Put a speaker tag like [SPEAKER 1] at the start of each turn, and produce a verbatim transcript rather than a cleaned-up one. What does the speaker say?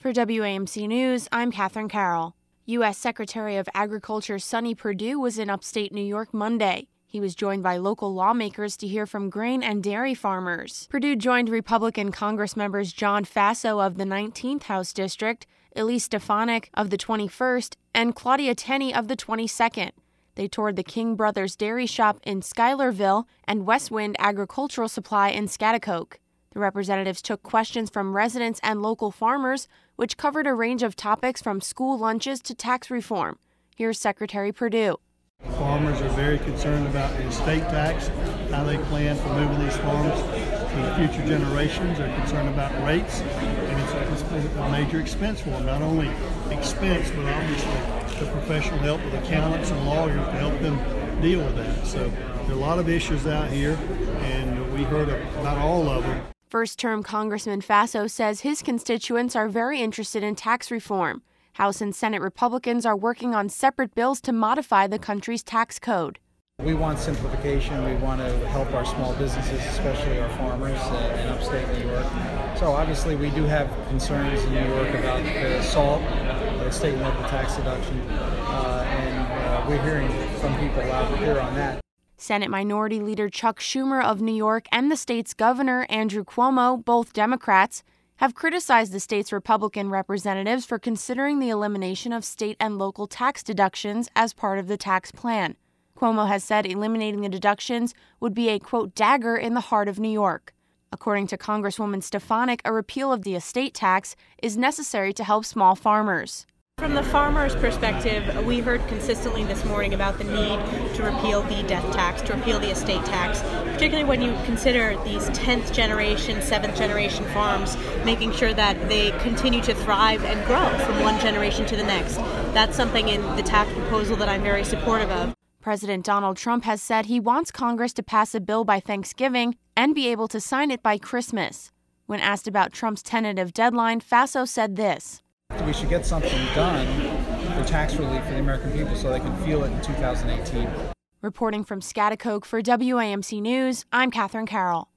[SPEAKER 1] For W A M C News, I'm Catherine Carroll. U S Secretary of Agriculture Sonny Perdue was in upstate New York Monday. He was joined by local lawmakers to hear from grain and dairy farmers. Perdue joined Republican Congress members John Faso of the nineteenth House District, Elise Stefanik of the twenty-first, and Claudia Tenney of the twenty-second. They toured the King Brothers Dairy Shop in Schuylerville and Westwind Agricultural Supply in Schaghticoke. The representatives took questions from residents and local farmers, which covered a range of topics from school lunches to tax reform. Here's Secretary Perdue.
[SPEAKER 2] Farmers are very concerned about the estate tax, how they plan for moving these farms to the future generations. They're concerned about rates, and it's a, it's a major expense for them. Not only expense, but obviously the professional help of accountants and lawyers to help them deal with that. So there are a lot of issues out here, and we heard about all of them.
[SPEAKER 1] First-term Congressman Faso says his constituents are very interested in tax reform. House and Senate Republicans are working on separate bills to modify the country's tax code.
[SPEAKER 3] We want simplification. We want to help our small businesses, especially our farmers uh, in upstate New York. So obviously we do have concerns in New York about the SALT, the state and local tax deduction, uh, and uh, we're hearing from people out here on that.
[SPEAKER 1] Senate Minority Leader Chuck Schumer of New York and the state's governor, Andrew Cuomo, both Democrats, have criticized the state's Republican representatives for considering the elimination of state and local tax deductions as part of the tax plan. Cuomo has said eliminating the deductions would be a, quote, dagger in the heart of New York. According to Congresswoman Stefanik, a repeal of the estate tax is necessary to help small farmers.
[SPEAKER 4] From the farmers' perspective, we heard consistently this morning about the need to repeal the death tax, to repeal the estate tax, particularly when you consider these tenth generation, seventh generation farms, making sure that they continue to thrive and grow from one generation to the next. That's something in the tax proposal that I'm very supportive of.
[SPEAKER 1] President Donald Trump has said he wants Congress to pass a bill by Thanksgiving and be able to sign it by Christmas. When asked about Trump's tentative deadline, Faso said this.
[SPEAKER 3] We should get something done for tax relief for the American people so they can feel it in two thousand eighteen.
[SPEAKER 1] Reporting from Schaghticoke for W A M C News, I'm Catherine Carroll.